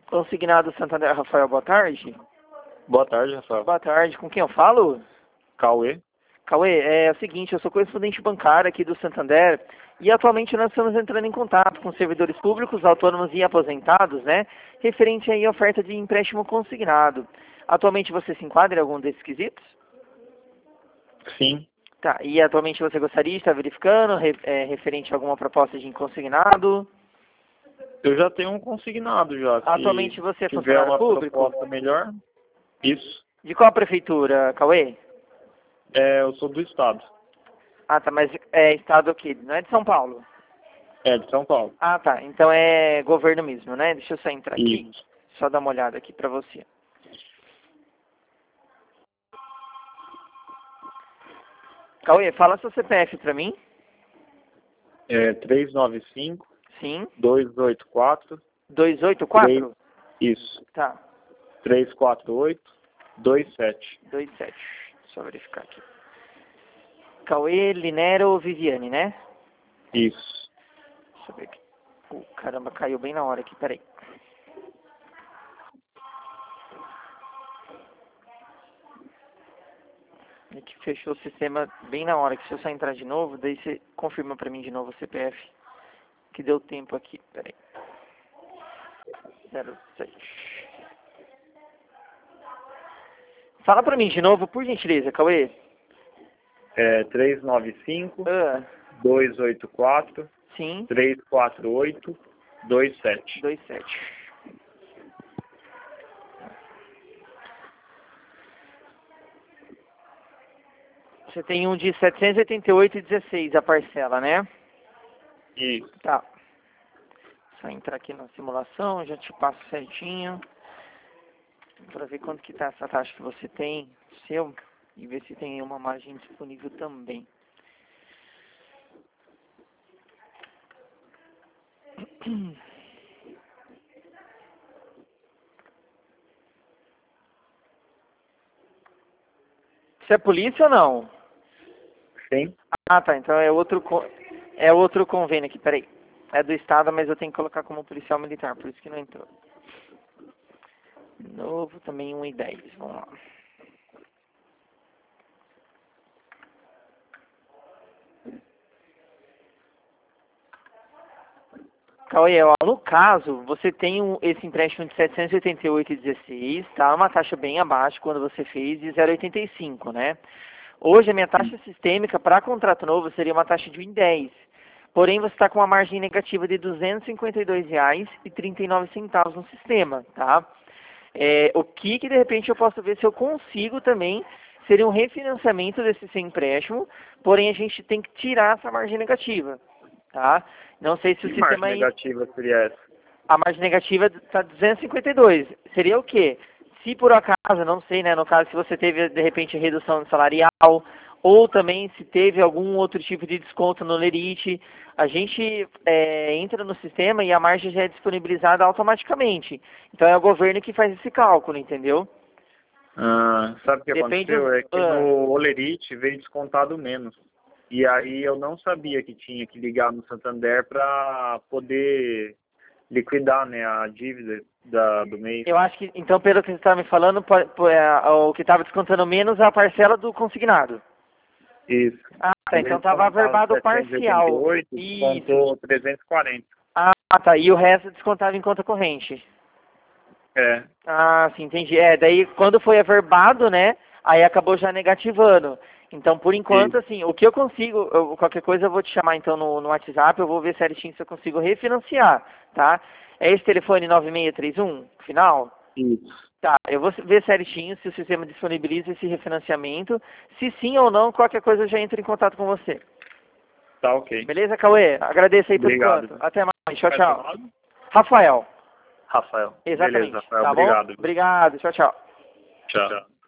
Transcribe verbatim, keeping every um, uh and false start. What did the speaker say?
Consignado Santander, Rafael, boa tarde. Boa tarde, Rafael. Boa tarde, com quem eu falo? Cauê. Cauê, é o seguinte, eu sou correspondente bancário aqui do Santander e atualmente nós estamos entrando em contato com servidores públicos, autônomos e aposentados, né? Referente aí à oferta de empréstimo consignado. Atualmente você se enquadra em algum desses quesitos? Sim. Tá, e atualmente você gostaria de estar verificando, re, é, referente a alguma proposta de consignado? Eu já tenho um consignado já. Se Atualmente você é tiver funcionário uma público? proposta melhor, isso. De qual prefeitura, Cauê? É, eu sou do estado. Ah, tá, mas é estado aqui, não é de São Paulo? É, de São Paulo. Ah, tá, então é governo mesmo, né? Deixa eu só entrar aqui, Isso. só dar uma olhada aqui pra você. Cauê, fala seu C P F pra mim. É três nove cinco, Sim. dois oito quatro. dois oito quatro? Isso. Tá. três quatro oito, dois sete. dois sete. Só verificar aqui. Cauê, Linero, Viviane, né? Isso. Deixa eu ver aqui. Uh, caramba, caiu bem na hora aqui, peraí. É que fechou o sistema bem na hora, que se eu só entrar de novo, daí você confirma pra mim de novo o C P F. Que deu tempo aqui, peraí. zero sete. Fala pra mim de novo, por gentileza, Cauê. É três nove cinco, Ah, dois oito quatro, sim, três quatro oito, dois sete. dois sete. Você tem um de setecentos e oitenta e oito e dezesseis a parcela, né? Isso. Tá. Só entrar aqui na simulação, já te passo certinho. Pra ver quanto que tá essa taxa que você tem, seu, e ver se tem uma margem disponível também. Você é polícia ou não? Sim. Ah, tá. Então é outro, co- é outro convênio aqui, peraí. É do Estado, mas eu tenho que colocar como policial militar, por isso que não entrou. Novo, também um e dez. Vamos lá. Cauê, ó, no caso, você tem um, esse empréstimo de setecentos e oitenta e oito e dezesseis, tá? Uma taxa bem abaixo quando você fez de zero vírgula oitenta e cinco, né? Hoje a minha taxa sistêmica para contrato novo seria uma taxa de um e dez. Porém, você está com uma margem negativa de duzentos e cinquenta e dois reais e trinta e nove centavos no sistema, tá? É, o que que de repente eu posso ver se eu consigo também seria um refinanciamento desse seu empréstimo, porém a gente tem que tirar essa margem negativa, tá? Não sei se o Que sistema margem aí, negativa seria essa? a margem negativa está duzentos e cinquenta e dois. Seria o quê? Se por acaso, não sei, né, no caso se você teve de repente redução salarial, ou também se teve algum outro tipo de desconto no Lerite, a gente é, entra no sistema e a margem já é disponibilizada automaticamente. Então é o governo que faz esse cálculo, entendeu? Ah, sabe o que Depende aconteceu? dos... É que ah, no Olerite veio descontado menos. E aí eu não sabia que tinha que ligar no Santander para poder liquidar, né, a dívida da, do mês. eu acho que, então pelo que você está me falando, po- po- é, o que estava descontando menos é a parcela do consignado. Isso. Ah, tá, Em vez então de estava descontar os averbado setecentos e oitenta e parcial. oito, Isso. descontou trezentos e quarenta. Ah, tá, e o resto descontava em conta corrente. É, Ah, sim, entendi. É, daí quando foi averbado, né, aí acabou já negativando. Então, por enquanto, isso. assim, o que eu consigo, eu- qualquer coisa eu vou te chamar então no, no WhatsApp, eu vou ver certinho se eu consigo refinanciar, tá? É esse telefone nove seis três um, final? Isso. Tá, eu vou ver certinho se o sistema disponibiliza esse refinanciamento. Se sim ou não, qualquer coisa eu já entro em contato com você. Tá ok. Beleza, Cauê? Agradeço aí por Obrigado. enquanto. Até mais. Tchau, Qual é seu tchau. nome? Rafael. Rafael. Beleza, Exatamente. Rafael. Tá bom? Obrigado. Obrigado. Tchau, tchau. Tchau.